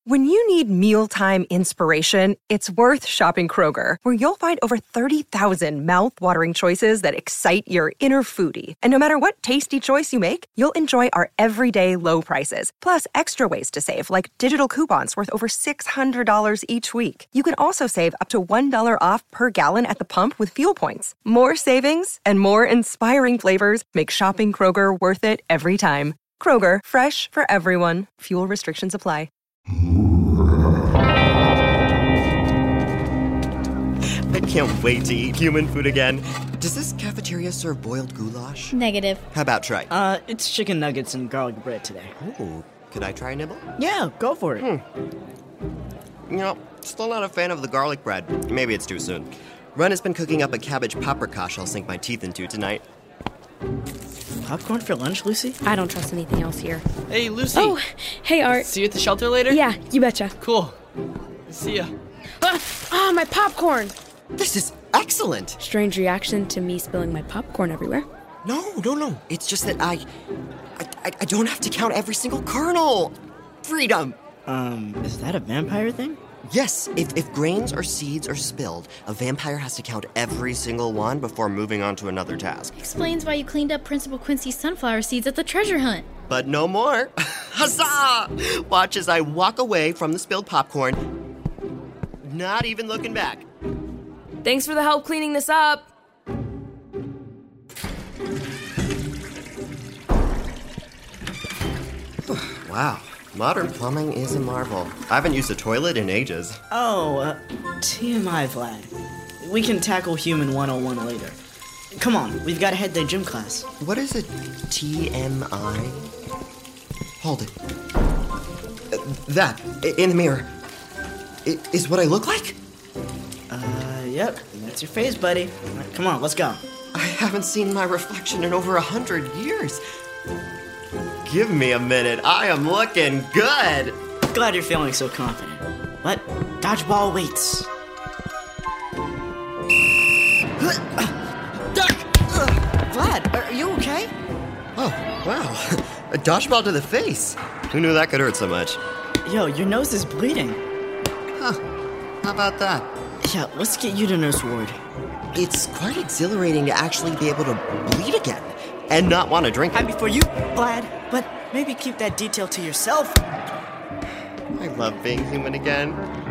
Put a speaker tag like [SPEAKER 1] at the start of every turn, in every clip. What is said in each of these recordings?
[SPEAKER 1] When you need mealtime inspiration, it's worth shopping Kroger, where you'll find over 30,000 mouth-watering choices that excite your inner foodie. And no matter what tasty choice you make, you'll enjoy our everyday low prices, plus extra ways to save, like digital coupons worth over $600 each week. You can also save up to $1 off per gallon at the pump with fuel points. More savings and more inspiring flavors make shopping Kroger worth it every time. Kroger, fresh for everyone. Fuel restrictions apply.
[SPEAKER 2] I can't wait to eat human food again. Does this cafeteria serve boiled goulash?
[SPEAKER 3] Negative.
[SPEAKER 2] How about try?
[SPEAKER 4] It's chicken nuggets and garlic bread today.
[SPEAKER 2] Ooh, could I try a nibble?
[SPEAKER 4] Yeah, go for it.
[SPEAKER 2] You know, still not a fan of the garlic bread. Maybe it's too soon. Ren has been cooking up a cabbage paprikash I'll sink my teeth into tonight.
[SPEAKER 4] Popcorn for lunch, Lucy?
[SPEAKER 5] I don't trust anything else here.
[SPEAKER 6] Hey, Lucy.
[SPEAKER 5] Oh, hey, Art.
[SPEAKER 6] See you at the shelter later?
[SPEAKER 5] Yeah, you betcha.
[SPEAKER 6] Cool. See ya.
[SPEAKER 5] My popcorn!
[SPEAKER 2] This is excellent!
[SPEAKER 5] Strange reaction to me spilling my popcorn everywhere.
[SPEAKER 2] No. It's just that I don't have to count every single kernel. Freedom!
[SPEAKER 4] Is that a vampire thing?
[SPEAKER 2] Yes, if grains or seeds are spilled, a vampire has to count every single one before moving on to another task.
[SPEAKER 3] Explains why you cleaned up Principal Quincy's sunflower seeds at the treasure hunt.
[SPEAKER 2] But no more. Huzzah! Watch as I walk away from the spilled popcorn, not even looking back.
[SPEAKER 5] Thanks for the help cleaning this up.
[SPEAKER 2] Wow. Modern plumbing is a marvel. I haven't used a toilet in ages.
[SPEAKER 4] TMI, Vlad. We can tackle Human 101 later. Come on, we've got to head to gym class.
[SPEAKER 2] What is a TMI? Hold it. That, in the mirror, is what I look like?
[SPEAKER 4] Yep, that's your face, buddy. Come on, let's go.
[SPEAKER 2] I haven't seen my reflection in over 100 years. Give me a minute. I am looking good.
[SPEAKER 4] Glad you're feeling so confident. But dodgeball waits. Duck! Vlad, are you okay?
[SPEAKER 2] Oh, wow. A dodgeball to the face. Who knew that could hurt so much?
[SPEAKER 4] Yo, your nose is bleeding.
[SPEAKER 2] Huh. How about that?
[SPEAKER 4] Yeah, let's get you to nurse ward.
[SPEAKER 2] It's quite exhilarating to actually be able to bleed again and not want to drink it.
[SPEAKER 4] Happy for you, Vlad, but maybe keep that detail to yourself.
[SPEAKER 2] I love being human again.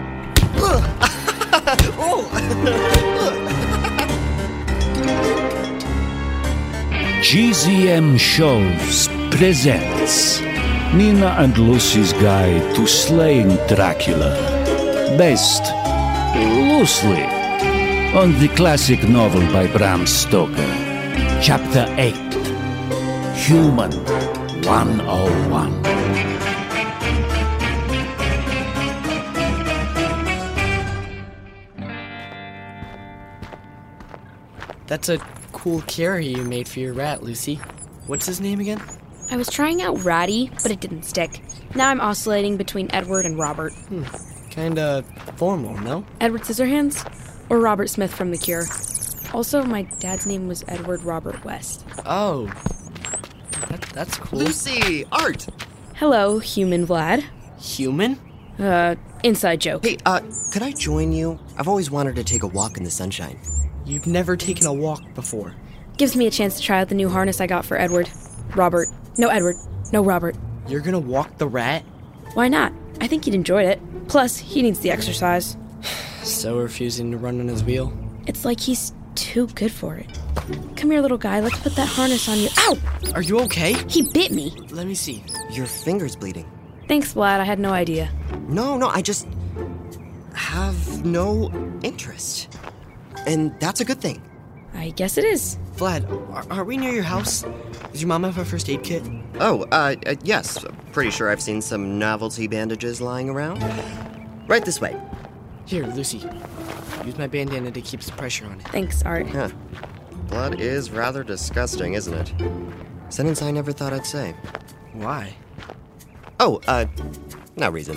[SPEAKER 7] GZM Shows presents Nina and Lucy's Guide to Slaying Dracula, based loosely on the classic novel by Bram Stoker. Chapter 8, Human 101.
[SPEAKER 6] That's a cool carrier you made for your rat, Lucy. What's his name again?
[SPEAKER 5] I was trying out Ratty, but it didn't stick. Now I'm oscillating between Edward and Robert.
[SPEAKER 6] Kinda formal, no?
[SPEAKER 5] Edward Scissorhands? Or Robert Smith from The Cure. Also, my dad's name was Edward Robert West.
[SPEAKER 6] Oh. That's cool.
[SPEAKER 2] Lucy! Art!
[SPEAKER 5] Hello, human Vlad.
[SPEAKER 6] Human?
[SPEAKER 5] Inside joke.
[SPEAKER 2] Hey, could I join you? I've always wanted to take a walk in the sunshine.
[SPEAKER 6] You've never taken a walk before.
[SPEAKER 5] Gives me a chance to try out the new harness I got for Edward. Robert. No, Edward. No, Robert.
[SPEAKER 6] You're gonna walk the rat?
[SPEAKER 5] Why not? I think he'd enjoy it. Plus, he needs the exercise.
[SPEAKER 6] So refusing to run on his wheel?
[SPEAKER 5] It's like he's too good for it. Come here, little guy. Let's put that harness on you. Ow!
[SPEAKER 6] Are you okay?
[SPEAKER 5] He bit me.
[SPEAKER 6] Let me see.
[SPEAKER 2] Your finger's bleeding.
[SPEAKER 5] Thanks, Vlad. I had no idea.
[SPEAKER 2] No, I just have no interest. And that's a good thing.
[SPEAKER 5] I guess it is.
[SPEAKER 6] Vlad, are we near your house? Does your mom have a first aid kit?
[SPEAKER 2] Oh, yes. Pretty sure I've seen some novelty bandages lying around. Right this way.
[SPEAKER 6] Here, Lucy. Use my bandana to keep some pressure on it.
[SPEAKER 5] Thanks, Art.
[SPEAKER 2] Huh. Blood is rather disgusting, isn't it? Sentence I never thought I'd say.
[SPEAKER 6] Why?
[SPEAKER 2] Oh, no reason.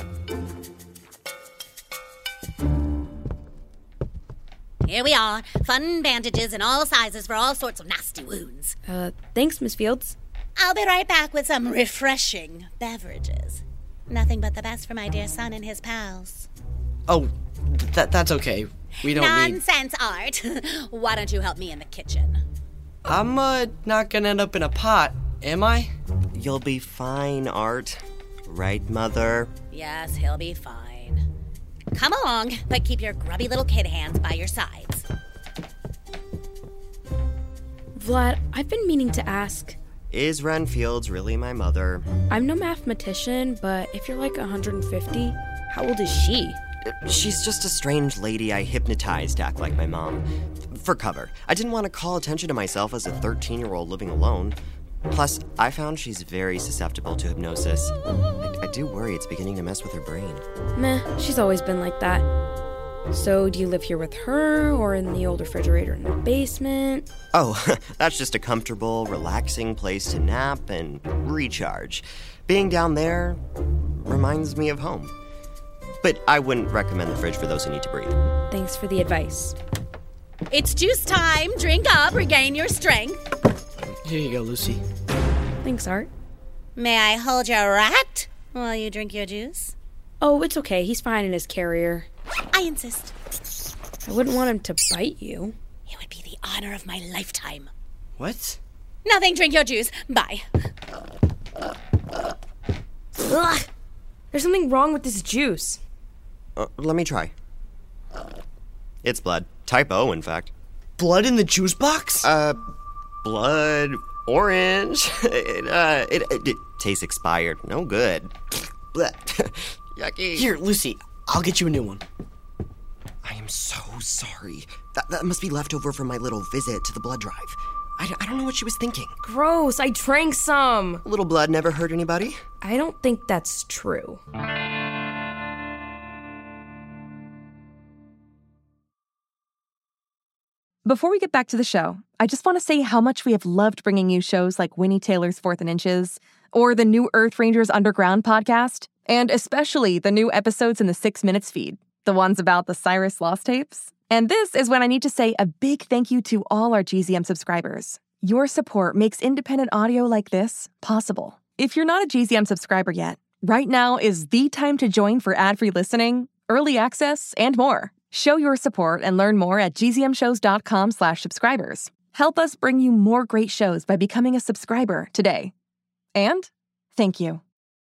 [SPEAKER 8] Here we are. Fun bandages in all sizes for all sorts of nasty wounds.
[SPEAKER 5] Thanks, Miss Fields.
[SPEAKER 8] I'll be right back with some refreshing beverages. Nothing but the best for my dear son and his pals.
[SPEAKER 6] Oh, that's okay. We don't need...
[SPEAKER 8] Nonsense, Art. Why don't you help me in the kitchen?
[SPEAKER 6] I'm not gonna end up in a pot, am I?
[SPEAKER 2] You'll be fine, Art. Right, Mother?
[SPEAKER 8] Yes, he'll be fine. Come along, but keep your grubby little kid hands by your sides.
[SPEAKER 5] Vlad, I've been meaning to ask.
[SPEAKER 2] Is Renfields really my mother?
[SPEAKER 5] I'm no mathematician, but if you're like 150, how old is she?
[SPEAKER 2] She's just a strange lady I hypnotized to act like my mom. For cover. I didn't want to call attention to myself as a 13-year-old living alone. Plus, I found she's very susceptible to hypnosis. I do worry it's beginning to mess with her brain.
[SPEAKER 5] Meh, she's always been like that. So, do you live here with her, or in the old refrigerator in the basement?
[SPEAKER 2] Oh, that's just a comfortable, relaxing place to nap and recharge. Being down there reminds me of home. But I wouldn't recommend the fridge for those who need to breathe.
[SPEAKER 5] Thanks for the advice.
[SPEAKER 8] It's juice time. Drink up, regain your strength.
[SPEAKER 6] Here you go, Lucy.
[SPEAKER 5] Thanks, Art.
[SPEAKER 8] May I hold your rat while you drink your juice?
[SPEAKER 5] Oh, it's okay. He's fine in his carrier.
[SPEAKER 8] I insist.
[SPEAKER 5] I wouldn't want him to bite you.
[SPEAKER 8] It would be the honor of my lifetime.
[SPEAKER 6] What?
[SPEAKER 8] Nothing, drink your juice. Bye.
[SPEAKER 5] Ugh! There's something wrong with this juice.
[SPEAKER 2] Let me try. It's blood. Type O, in fact.
[SPEAKER 6] Blood in the juice box?
[SPEAKER 2] Blood, orange. It tastes expired. No good. Blech. Yucky.
[SPEAKER 6] Here, Lucy, I'll get you a new one.
[SPEAKER 2] I am so sorry. That must be left over from my little visit to the blood drive. I don't know what she was thinking.
[SPEAKER 5] Gross, I drank some.
[SPEAKER 2] A little blood never hurt anybody?
[SPEAKER 5] I don't think that's true.
[SPEAKER 1] Before we get back to the show, I just want to say how much we have loved bringing you shows like Winnie Taylor's 4th and Inches, or the new Earth Rangers Underground podcast, and especially the new episodes in the 6 Minutes feed, the ones about the Cyrus Lost tapes. And this is when I need to say a big thank you to all our GZM subscribers. Your support makes independent audio like this possible. If you're not a GZM subscriber yet, right now is the time to join for ad-free listening, early access, and more. Show your support and learn more at gzmshows.com/subscribers. Help us bring you more great shows by becoming a subscriber today. And thank you.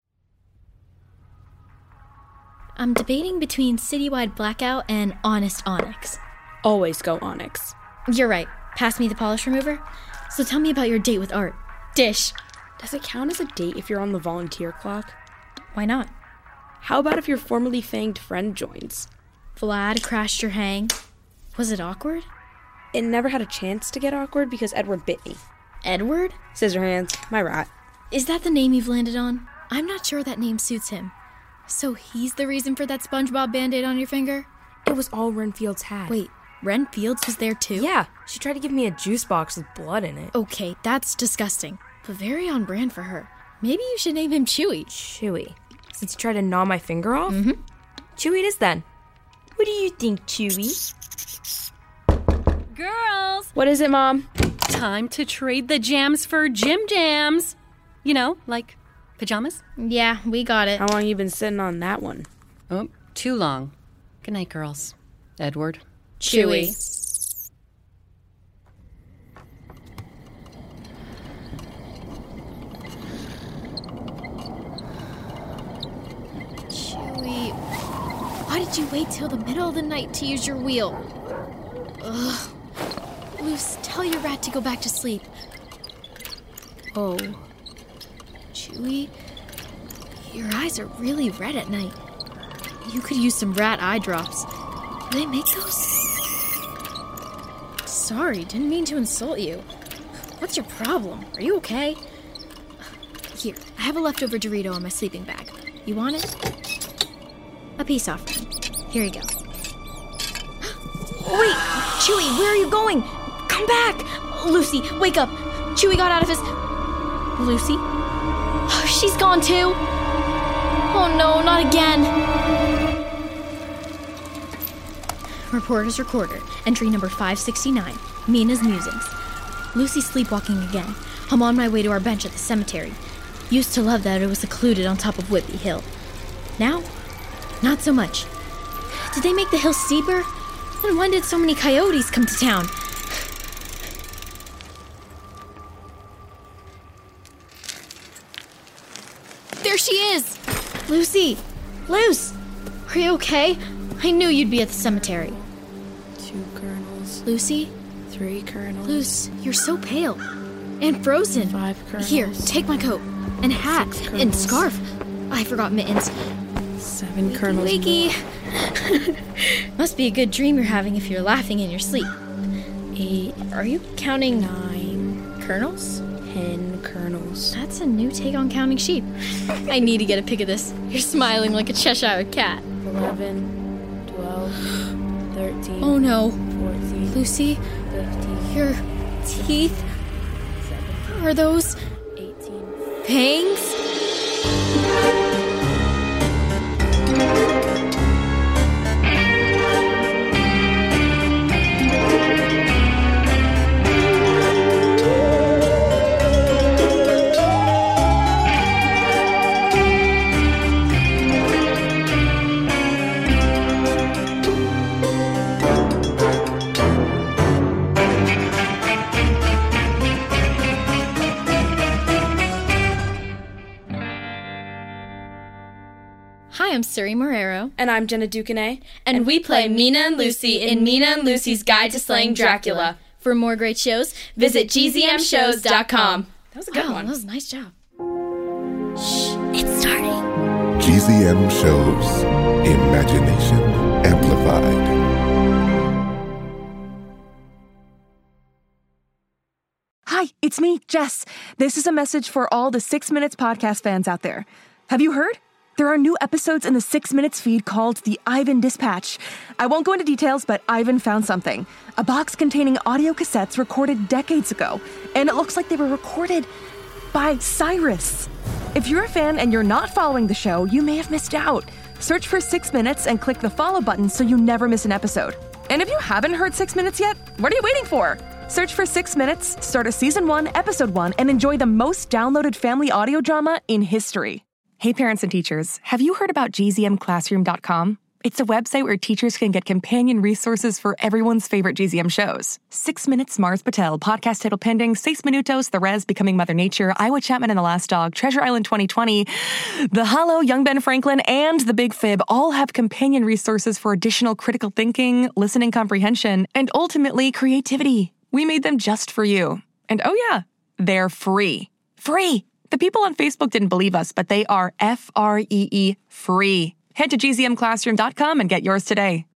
[SPEAKER 3] I'm debating between Citywide Blackout and Honest Onyx.
[SPEAKER 5] Always go Onyx.
[SPEAKER 3] You're right. Pass me the polish remover. So tell me about your date with Art. Dish.
[SPEAKER 5] Does it count as a date if you're on the volunteer clock?
[SPEAKER 3] Why not?
[SPEAKER 5] How about if your formerly fanged friend joins?
[SPEAKER 3] Vlad crashed your hang. Was it awkward?
[SPEAKER 5] It never had a chance to get awkward because Edward bit me.
[SPEAKER 3] Edward?
[SPEAKER 5] Scissorhands, my rat.
[SPEAKER 3] Is that the name you've landed on? I'm not sure that name suits him. So he's the reason for that SpongeBob Band-Aid on your finger?
[SPEAKER 5] It was all Renfields had.
[SPEAKER 3] Wait, Renfields was there too?
[SPEAKER 5] Yeah, she tried to give me a juice box with blood in it.
[SPEAKER 3] Okay, that's disgusting, but very on brand for her. Maybe you should name him Chewy.
[SPEAKER 5] Chewy? Since you tried to gnaw my finger off?
[SPEAKER 3] Mm-hmm.
[SPEAKER 5] Chewy it is then. What do you think, Chewy?
[SPEAKER 9] Girls!
[SPEAKER 5] What is it, Mom?
[SPEAKER 9] Time to trade the jams for Jim Jams. You know, like pajamas?
[SPEAKER 3] Yeah, we got it.
[SPEAKER 5] How long you been sitting on that one?
[SPEAKER 9] Oh, too long. Good night, girls. Edward.
[SPEAKER 3] Chewy. Chewy, why did you wait till the middle of the night to use your wheel? Ugh. Luce, tell your rat to go back to sleep. Oh. Chewy, your eyes are really red at night. You could use some rat eye drops. Do they make those? Sorry, didn't mean to insult you. What's your problem? Are you okay? Here, I have a leftover Dorito in my sleeping bag. You want it? A peace offering. Here you go. Oh, wait! Chewy, where are you going? Come back! Lucy, wake up! Chewy got out of his... Lucy? Oh, she's gone too! Oh no, not again! Reporter's recorder, entry number 569, Mina's musings. Lucy's sleepwalking again. I'm on my way to our bench at the cemetery. Used to love that it was secluded on top of Whitby Hill. Now, not so much. Did they make the hill steeper? And when did so many coyotes come to town? There she is! Lucy! Luce! Are you okay? I knew you'd be at the cemetery.
[SPEAKER 5] 2 kernels.
[SPEAKER 3] Lucy?
[SPEAKER 5] 3 kernels.
[SPEAKER 3] Luce, you're so pale. And frozen.
[SPEAKER 5] 5 kernels.
[SPEAKER 3] Here, take my coat. And hat.
[SPEAKER 5] 6
[SPEAKER 3] And
[SPEAKER 5] kernels.
[SPEAKER 3] scarf. I forgot mittens.
[SPEAKER 5] 7 kernels.
[SPEAKER 3] Wakey. Must be a good dream you're having if you're laughing in your sleep.
[SPEAKER 5] 8.
[SPEAKER 3] Are you counting
[SPEAKER 5] 9.
[SPEAKER 3] kernels?
[SPEAKER 5] 10 kernels.
[SPEAKER 3] That's a new take on counting sheep. I need to get a pic of this. You're smiling like a Cheshire cat.
[SPEAKER 5] 11, 12, 13.
[SPEAKER 3] Oh no.
[SPEAKER 5] 14.
[SPEAKER 3] Lucy,
[SPEAKER 5] 15.
[SPEAKER 3] your teeth. Are those
[SPEAKER 5] 18.
[SPEAKER 3] fangs? Hi, I'm Suri Marrero.
[SPEAKER 5] And I'm Jenna Ducanay.
[SPEAKER 3] And we play Mina and Lucy in Mina and Lucy's Guide to Slaying Dracula. For more great shows, visit gzmshows.com.
[SPEAKER 5] That was a good one.
[SPEAKER 3] That was a nice job. Shh, it's starting.
[SPEAKER 10] GZM shows Imagination Amplified.
[SPEAKER 11] Hi, it's me, Jess. This is a message for all the 6 Minutes podcast fans out there. Have you heard? There are new episodes in the 6 Minutes feed called the Ivan Dispatch. I won't go into details, but Ivan found something. A box containing audio cassettes recorded decades ago. And it looks like they were recorded by Cyrus. If you're a fan and you're not following the show, you may have missed out. Search for 6 Minutes and click the follow button so you never miss an episode. And if you haven't heard 6 Minutes yet, what are you waiting for? Search for 6 Minutes, start a Season 1, Episode 1, and enjoy the most downloaded family audio drama in history. Hey parents and teachers, have you heard about gzmclassroom.com? It's a website where teachers can get companion resources for everyone's favorite GZM shows. 6 Minutes, Mars Patel, Podcast Title Pending, 6 Minutos, The Res, Becoming Mother Nature, Iowa Chapman and the Last Dog, Treasure Island 2020, The Hollow, Young Ben Franklin, and The Big Fib all have companion resources for additional critical thinking, listening comprehension, and ultimately creativity. We made them just for you. And oh yeah, they're free. Free! The people on Facebook didn't believe us, but they are free. Head to gzmclassroom.com and get yours today.